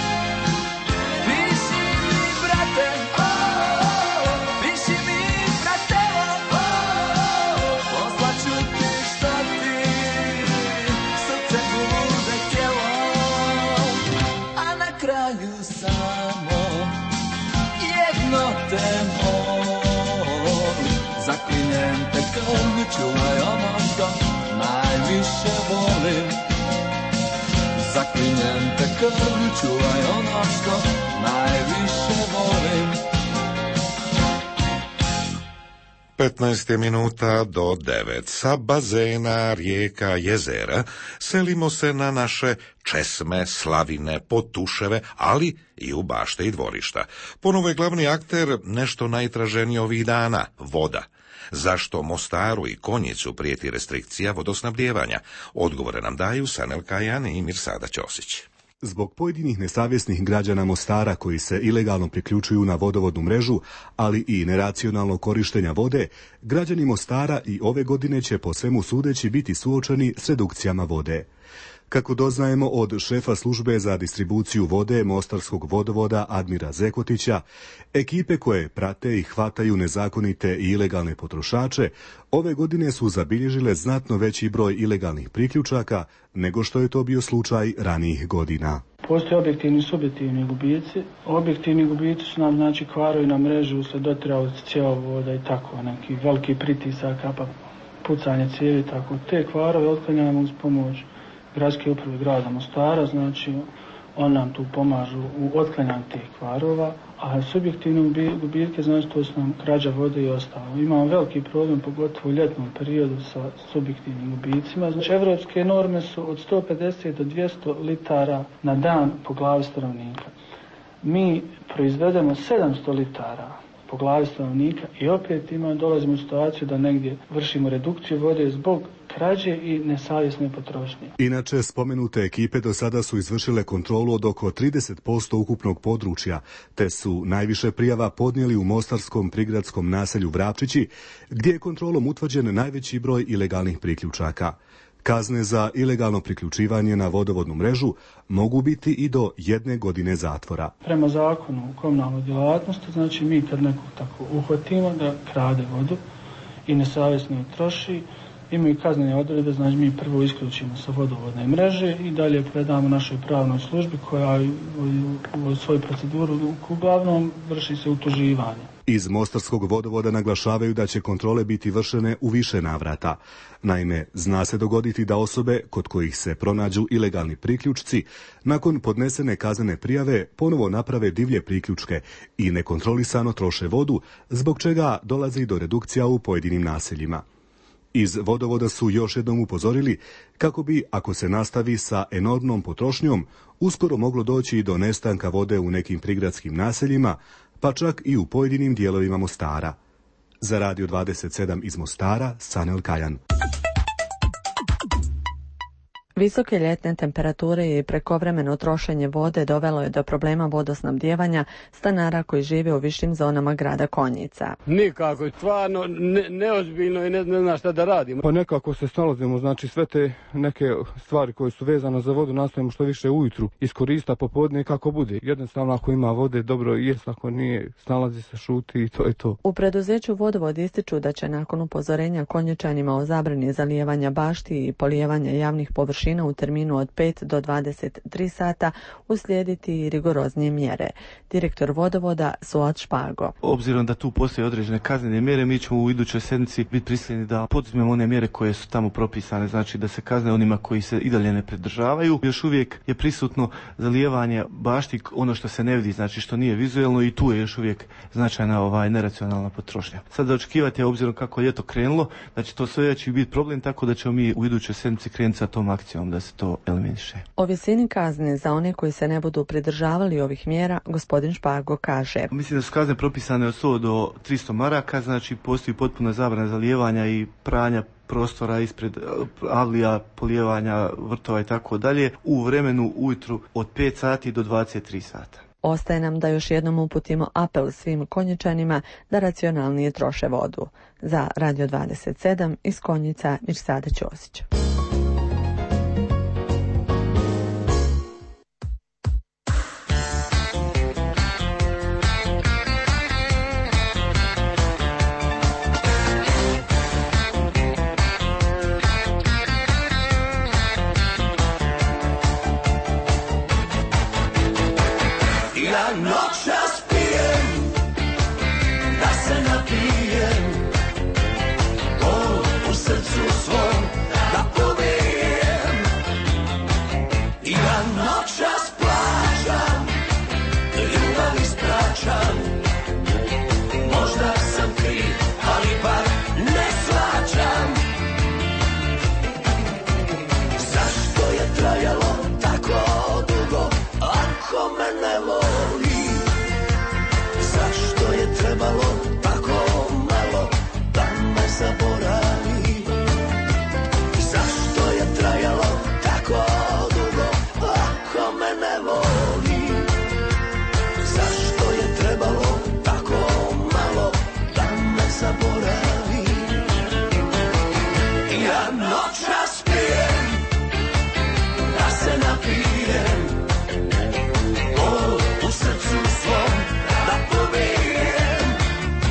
Piši mi, brate, piši mi, bratelo, poslaću ti šta ti srce bude htjelo. A na kraju samo jedno te molim, zaklinjem te krvlju, čuvaj ono što najviše volim. Zaklinjem te krvlju, čuvaj ono što najviše volim. petnaest minuta do devet. Sa bazena, rijeka, jezera selimo se na naše česme, slavine, potuševe, ali i u bašte i dvorišta. Ponovo je glavni akter nešto najtraženije ovih dana, voda. Zašto Mostaru i Konjicu prijeti restrikcija vodosnabdijevanja? Odgovore nam daju Sanel Kajan i Mirsada Ćosić. Zbog pojedinih nesavjesnih građana Mostara koji se ilegalno priključuju na vodovodnu mrežu, ali i neracionalnog korištenja vode, građani Mostara i ove godine će po svemu sudeći biti suočeni s redukcijama vode. Kako doznajemo od šefa službe za distribuciju vode Mostarskog vodovoda Admira Zekotića, ekipe koje prate i hvataju nezakonite i ilegalne potrošače ove godine su zabilježile znatno veći broj ilegalnih priključaka nego što je to bio slučaj ranijih godina. Postoje objektivni i subjektivni gubici. Objektivni gubici su nam znači kvarovi na mrežu usled dotrajalosti cjevovoda i tako, neki veliki pritisaka, pa pucanje cijevi, tako. Te kvarove otklanjamo uz pomoć gradske uprave grada Mostara, znači on nam tu pomažu u otklanjanju tih kvarova, a subjektivne gubitke, znači to su nam krađa vode i ostalo. Imamo veliki problem, pogotovo u ljetnom periodu sa subjektivnim gubicima. Znači, evropske norme su od sto pedeset do dvjesto litara na dan po glavi stanovnika. Mi proizvedemo sedamsto litara po glavi stanovnika i opet ima, dolazimo u situaciju da negdje vršimo redukciju vode zbog krađe i nesavjesne potrošnje. Inače, spomenute ekipe do sada su izvršile kontrolu od oko trideset posto ukupnog područja, te su najviše prijava podnijeli u mostarskom prigradskom naselju Vrapčići, gdje je kontrolom utvrđen najveći broj ilegalnih priključaka. Kazne za ilegalno priključivanje na vodovodnu mrežu mogu biti i do jedne godine zatvora. Prema zakonu o komunalnoj djelatnosti, znači mi kad nekog tako uhvatimo da krade vodu i nesavjesno je troši, imaju kaznene odredbe, znači mi prvo isključimo sa vodovodne mreže i dalje predamo našoj pravnoj službi koja u svoju proceduru uglavnom vrši se utuživanje. Iz Mostarskog vodovoda naglašavaju da će kontrole biti vršene u više navrata. Naime, zna se dogoditi da osobe kod kojih se pronađu ilegalni priključci, nakon podnesene kaznene prijave ponovo naprave divlje priključke i nekontrolisano troše vodu, zbog čega dolazi do redukcija u pojedinim naseljima. Iz vodovoda su još jednom upozorili kako bi, ako se nastavi sa enormnom potrošnjom, uskoro moglo doći i do nestanka vode u nekim prigradskim naseljima, pa čak i u pojedinim dijelovima Mostara. Za Radio dvadeset sedam iz Mostara, Sanel Kajan. Visoke ljetne temperature i prekovremeno trošenje vode dovelo je do problema vodosnabdijevanja stanara koji žive u višim zonama grada Konjica. Nikako, stvarno ne, neozbiljno i ne, ne zna šta da radimo. Pa nekako se snalazimo, znači sve te neke stvari koje su vezane za vodu nastavimo što više ujutru iskorista popodne kako bude. Jednostavno ako ima vode dobro jest, ako nije snalazi se, šuti i to je to. U preduzeću Vodovod ističu da će nakon upozorenja Konjičanima o zabrani zalijevanja bašti i polijevanja javnih površina u terminu od pet do dvadeset tri sata uslijediti i rigoroznije mjere. Direktor Vodovoda Suat Špago. Obzirom da tu postoje određene kaznene mjere, mi ćemo u idućoj sedmici biti prisiljeni da poduzmemo one mjere koje su tamo propisane, znači da se kazne onima koji se i dalje ne pridržavaju. Još uvijek je prisutno zalijevanje bašti, ono što se ne vidi, znači što nije vizuelno, i tu je još uvijek značajna ovaj neracionalna potrošnja. Sad da očekivati, obzirom kako je ljeto krenulo, znači to sve će biti problem, tako da ćemo mi u idućoj sedmici krenuti sa tom akcijom da se to eliminiše. O visini kazne za one koji se ne budu pridržavali ovih mjera, gospodin Špago kaže. Mislim da su kazne propisane od sto do tristo maraka, znači postoji potpuna zabrana zalijevanja i pranja prostora ispred avlija, polijevanja vrtova i tako dalje u vremenu ujutru od pet sati do dvadeset tri sata. Ostaje nam da još jednom uputimo apel svim Konjičanima da racionalnije troše vodu. Za Radio dvadeset sedam iz Konjica, Mirsada Ćosić. Noćas pijem, da se napijem, bol u srcu svom da pobijem. Ja noćas plaćam, ljubav ispraćam, možda sam kriv, ali bar ne shvaćam. Zašto je trajalo tako dugo, ako me ne voli? Zašto je trebalo tako malo da me zaboravi? Zašto je trajalo tako dugo, ako me ne voli? Zašto je trebalo tako malo da me zaboravi? Ja noćas pijem, da se napijem, bol u srcu svom da pobijem.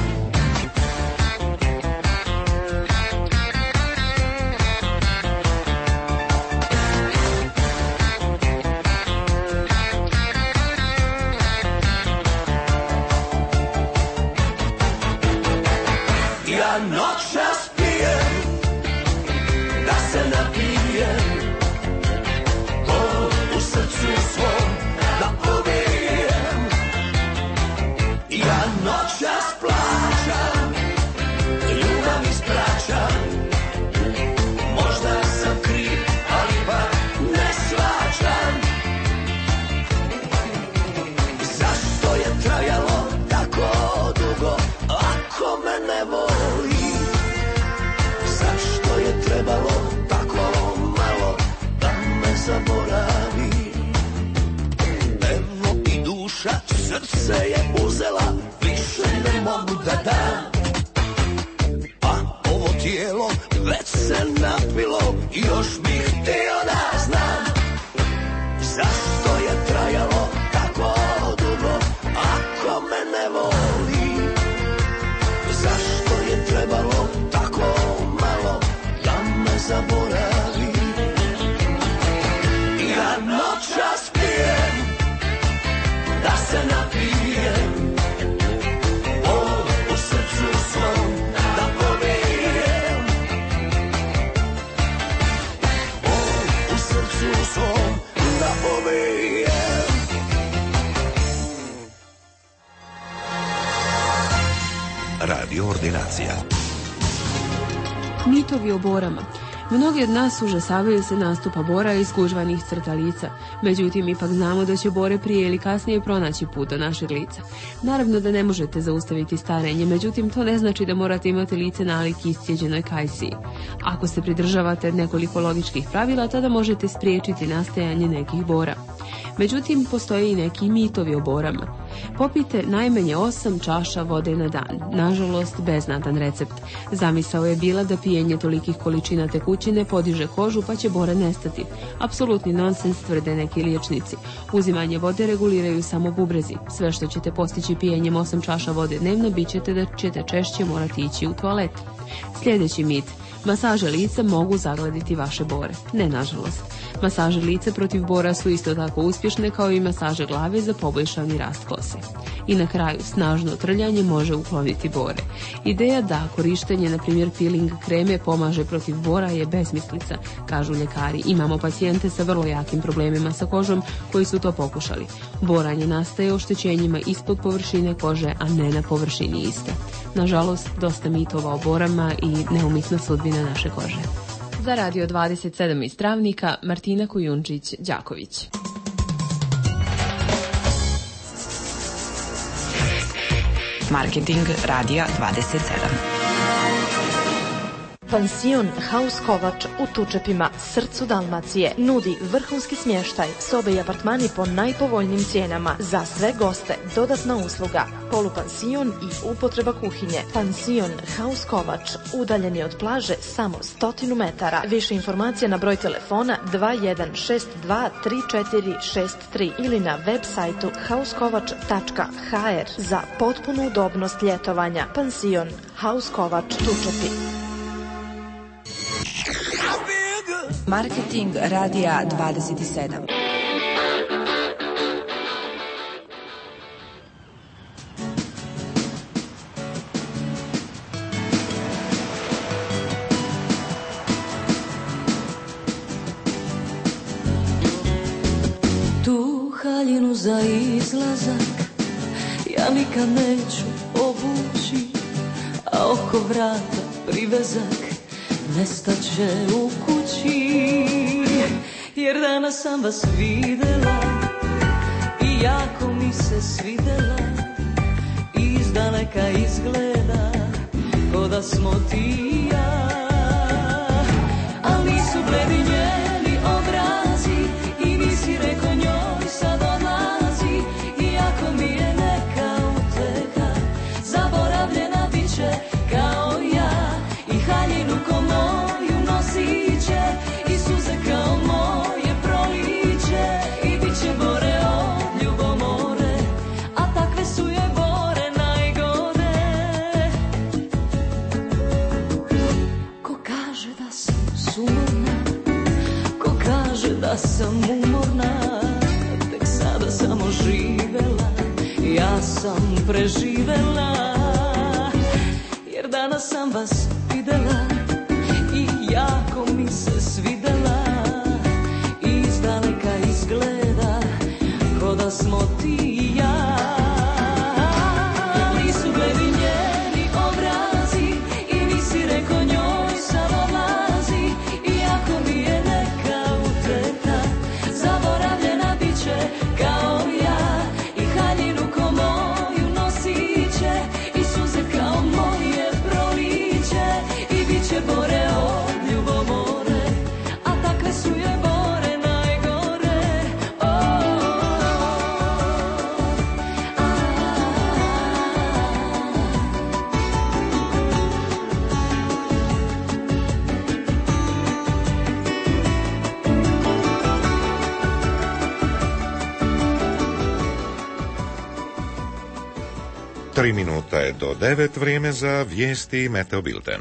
koordinacija. Mitovi o borama. Mnogi od nas užasavaju se nastupa bora i skužvanih crta lica. Međutim, ipak znamo da će bore prije ili kasnije pronaći put do našeg lica. Naravno da ne možete zaustaviti starenje, međutim to ne znači da morate imati lice nalik iscijeđenoj kajsiji. Ako se pridržavate nekoliko logičkih pravila, tada možete spriječiti nastajanje nekih bora. Međutim, postoje i neki mitovi o borama. Popijte najmanje osam čaša vode na dan. Nažalost, beznatan recept. Zamisao je bila da pijenje tolikih količina tekućine podiže kožu pa će bora nestati. Apsolutni nonsens, tvrde neki liječnici. Uzimanje vode reguliraju samo bubrezi. Sve što ćete postići pijenjem osam čaša vode dnevno bit ćete da ćete češće morati ići u toalet. Sljedeći mit. Masaže lica mogu zagladiti vaše bore. Ne, nažalost. Masaže lica protiv bora su isto tako uspješne kao i masaže glave za poboljšani rast kose. I na kraju, snažno trljanje može ukloniti bore. Ideja da korištenje, na primjer, peeling kreme pomaže protiv bora je besmislica, kažu ljekari. Imamo pacijente sa vrlo jakim problemima sa kožom koji su to pokušali. Boranje nastaje oštećenjima ispod površine kože, a ne na površini iste. Nažalost, dosta mitova o borama i neumitna sudbina naše kože. Za Radio dvadeset sedam iz Travnika, Martina Kujundžić-Đaković. Marketing Radija dvadeset sedam. Pansion Haus Kovač u Tučepima, srcu Dalmacije, nudi vrhunski smještaj, sobe i apartmani po najpovoljnijim cijenama. Za sve goste dodatna usluga, polupansion i upotreba kuhinje. Pansion Haus Kovač, udaljen je od plaže samo stotinu metara. Više informacija na broj telefona dva jedan šest dva tri četiri šest tri ili na web sajtu hauskovač tačka ha er za potpunu udobnost ljetovanja. Pansion Haus Kovač, Tučepi. Marketing Radija dvadeset sedam. Tu haljinu za izlazak ja nikad neću obući, a oko vrata privezak nestaće u kući, jer danas sam vas videla i jako mi se svidela, izdaleka izgleda ko da smo ti i ja, al nisu bledi njeni obrazi i nisi reko njoj sad odlazi, iako mi je neka uteka zaboravljena biće kao ja, i haljinu ko moju nosit će i suze kao moje proliće, i bit će bore od ljubomore, a takve su je bore najgore. Ko kaže da sam sumorna, ko kaže da sam umorna, tek sada samo živela, ja sam preživela, jer danas sam vas videla i jako mi se svidela, izdaleka izgleda ko da smo ti i ja, nisu bledi njeni obrazi i nisi reko njoj sad odlazi, iako mi je neka uteka zaboravljena biće kao ja, i haljinu ko moju nosit će i suze kao moje proliće, i bit će bore od ljubomore, a takve su je bore najgore. Oh, Tri minuta je do devet, vrijeme za vijesti i Meteobilten.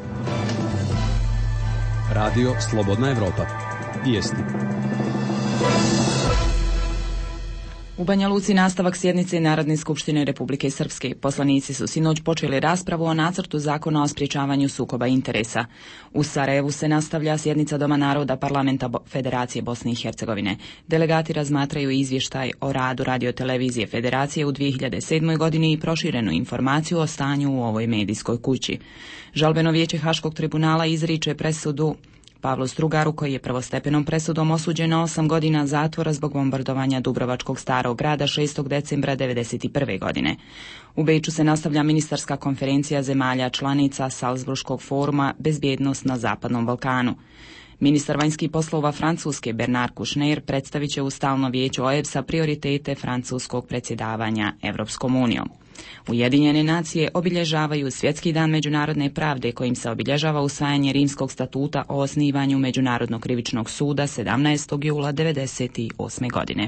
Radio Slobodna Evropa. Vijesti. U Banja Luci nastavak sjednice Narodne skupštine Republike Srpske. Poslanici su sinoć počeli raspravu o nacrtu zakona o sprječavanju sukoba interesa. U Sarajevu se nastavlja sjednica Doma naroda Parlamenta Federacije Bosne i Hercegovine. Delegati razmatraju izvještaj o radu radiotelevizije Federacije u dvije hiljade sedmoj. godini i proširenu informaciju o stanju u ovoj medijskoj kući. Žalbeno vijeće Haškog tribunala izriče presudu Pavlu Strugaru, koji je prvostepenom presudom osuđen na osam godina zatvora zbog bombardovanja Dubrovačkog starog grada šestog decembra devedeset prve. godine. U Beču se nastavlja ministarska konferencija zemalja članica Salzburškog foruma Bezbjednost na Zapadnom Balkanu. Ministar vanjskih poslova Francuske Bernard Kouchner predstavit će u stalno vijeće O E B S-a prioritete francuskog predsjedavanja Evropskom unijom. Ujedinjene nacije obilježavaju Svjetski dan međunarodne pravde kojim se obilježava usvajanje Rimskog statuta o osnivanju Međunarodnog krivičnog suda sedamnaestog jula devedeset osme. godine.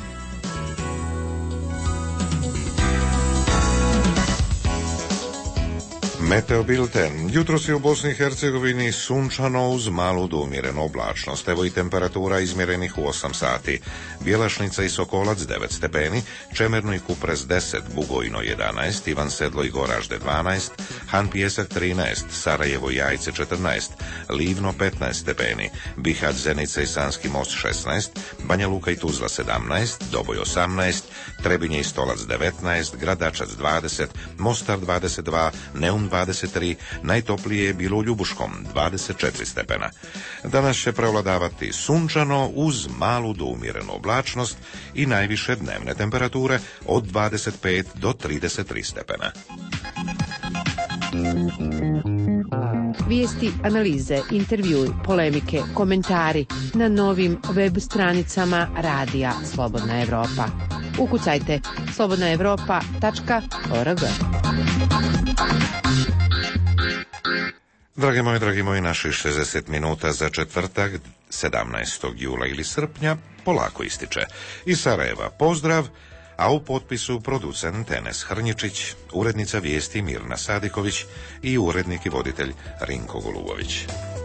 Meteo bilten. Jutros je u Bosni i Hercegovini sunčano uz malu do umjerenu oblačnost. Evo i temperatura izmjerenih u osam sati. Bjelašnica i Sokolac devet stepeni, Čemerno i Kupres deset, Bugojno jedanaest, Ivan Sedlo i Goražde dvanaest, Han Pijesak trinaest, Sarajevo i Jajce četrnaest, Livno petnaest stepeni, Bihać, Zenica i Sanski most šesnaest, Banja Luka i Tuzla sedamnaest, Doboj osamnaest, Trebinje i Stolac devetnaest, Gradačac dvadeset, Mostar dvadeset dva, Neum dvadeset tri, najtoplije je bilo u Ljubuškom dvadeset četiri stepena. Danas će prevladavati sunčano uz malu do umjerenu oblačnost i najviše dnevne temperature od dvadeset pet do trideset tri stepena. Vijesti, analize, intervjui, polemike, komentari na novim web stranicama Radija Slobodna Evropa. Ukucajte slobodna evropa tačka org. Dragi moji, dragi moji, naših šezdeset minuta za četvrtak, sedamnaestog jula ili srpnja, polako ističe. Iz Sarajeva pozdrav, a u potpisu producent Enes Hrnjičić, urednica vijesti Mirna Sadiković i urednik i voditelj Rinko Golubović.